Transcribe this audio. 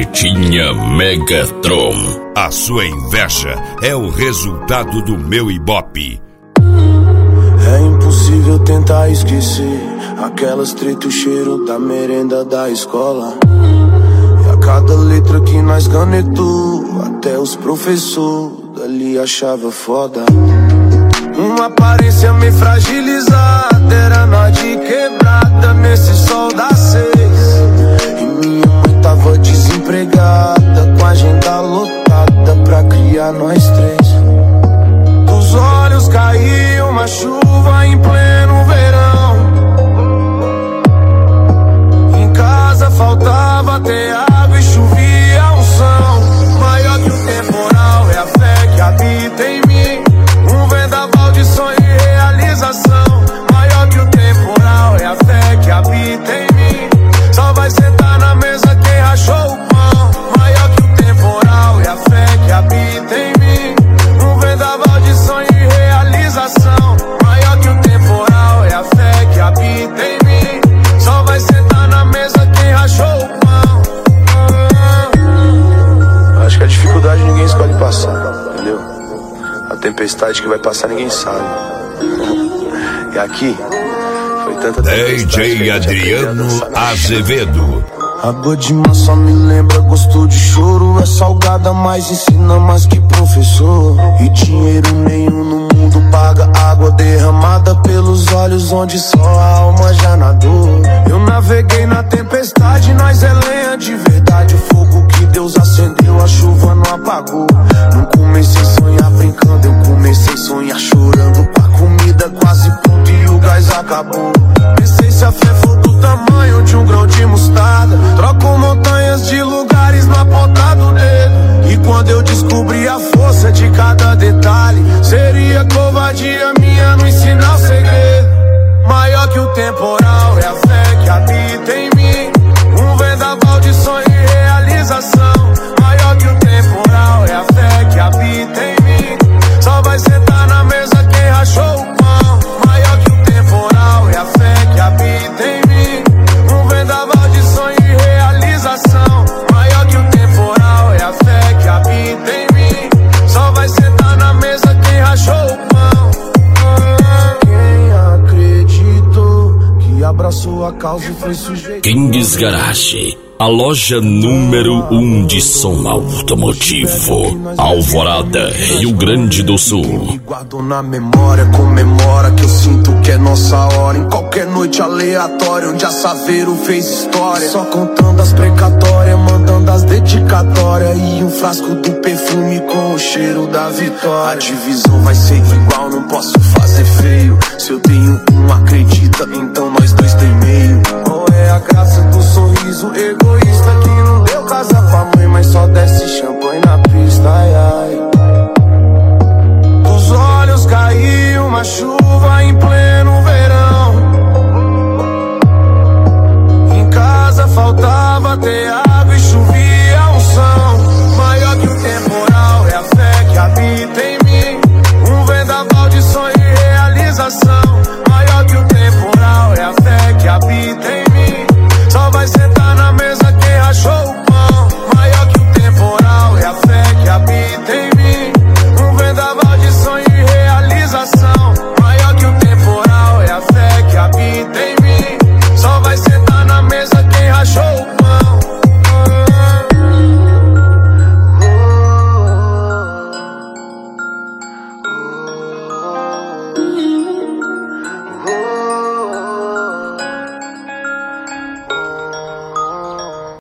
Pretinha Megatron. A sua inveja é o resultado do meu Ibope. É impossível tentar esquecer aquelas treta, o cheiro da merenda da escola. E a cada letra que nós canetou, até os professores dali achava foda. Uma aparência meio fragilizada, era nós de quebrada nesse sol das 6. E minha mãe tava desempregada, com a agenda lotada pra criar nós 3. Dos olhos caiu uma chuva em pleno verão. Em casa faltava até água e chovia unção. Maior que o temporal é a fé que habita em mim. Um vendaval de sonho e realização. Maior que o temporal é a fé que habita em mim. Só vai sentar na mesa quem rachou o pão. Maior que o temporal é a fé que habita em mim. Um vendaval de sonho e realização. Maior que o temporal é a fé que habita em mim. Só vai sentar na mesa quem rachou o pão. Acho que a dificuldade ninguém escolhe passar, entendeu? A tempestade que vai passar ninguém sabe. E aqui foi tanta tempestade. DJ Adriano Azevedo. Água de mar só me lembra gosto de choro. É salgada, mas ensina mais que professor. E dinheiro nenhum no mundo paga água derramada pelos olhos onde só a alma já nadou. Eu naveguei na tempestade, nós é lenha de verdade. O fogo que Deus acendeu, a chuva não apagou. Não comecei a sonhar brincando, eu comecei a sonhar chorando. A comida quase pronta e o gás acabou. Pensei se a fé for do tamanho de um grão de mostarda, troco montanhas de lugares na ponta do dedo. E quando eu descobri a força de cada detalhe, seria covardia minha não ensinar o segredo. Maior que o temporal é a fé que habita em mim. Um vendaval de sonho e realização. Maior que o temporal é a fé que habita em mim. Só vai sentar na mesa quem rachou o pão. Maior que o temporal é a fé que habita em mim. Um vendaval de sonho e realização. Maior que o temporal é a fé que habita em mim. Só vai sentar na mesa quem rachou o pão. Quem acreditou que abraçou a causa e foi sujeito. Kings Garage, a loja número 1 de som automotivo. Alvorada, Rio Grande do Sul. E guardo na memória, comemora que eu sinto que é nossa hora. Em qualquer noite aleatória, onde a Saveiro fez história. Só contando as precatórias, mandando as dedicatórias. E um frasco do perfume com o cheiro da vitória. A divisão vai ser igual, não posso fazer feio. Se eu tenho um, acredita, então nós dois tem meio. Ou é a graça do sorriso egoísta que não deu casa pra mãe, mas só desce champanhe na pista, ai, ai. Dos olhos caiu uma chuva em pleno